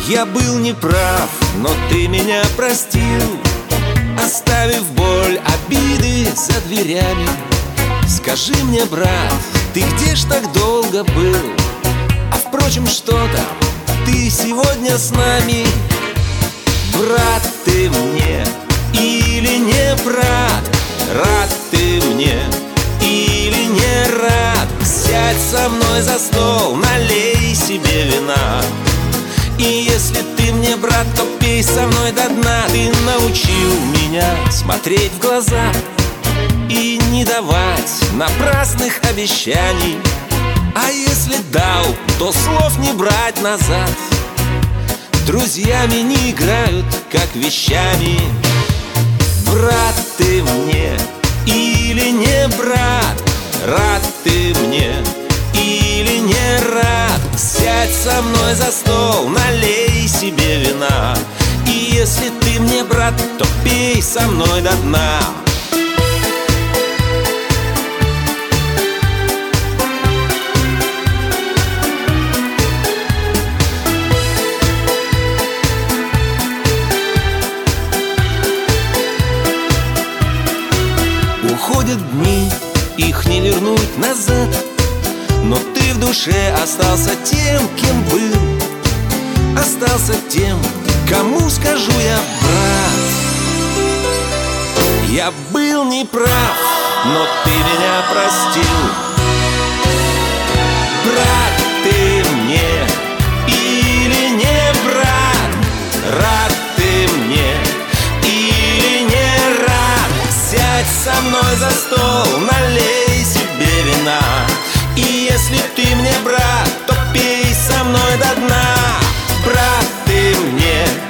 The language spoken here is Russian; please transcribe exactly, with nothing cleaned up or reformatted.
Я был неправ, но ты меня простил, оставив боль, обиды за дверями. Скажи мне, брат, ты где ж так долго был? А впрочем, что там, ты сегодня с нами. Брат ты мне или не брат? Рад ты мне или не рад? Сядь со мной за стол, налей себе вина. И если ты мне брат, то пей со мной до дна. Ты научил меня смотреть в глаза и не давать напрасных обещаний. А если дал, то слов не брать назад. Друзьями не играют, как вещами. Брат ты мне или не брат? Рад ты мне или не рад? Сядь со мной за стол, налей себе вина. И если ты мне брат, то пей со мной до дна. Уходят дни, их не вернуть назад, но ты в душе остался тем, кем был. Остался тем, кому скажу я брат. Я был неправ, но ты меня простил. Брат ты мне или не брат? Рад ты мне или не рад? Сядь со мной за стол, налей себе вина. И если ты мне брат, то пей со мной до дна. Брат ты мне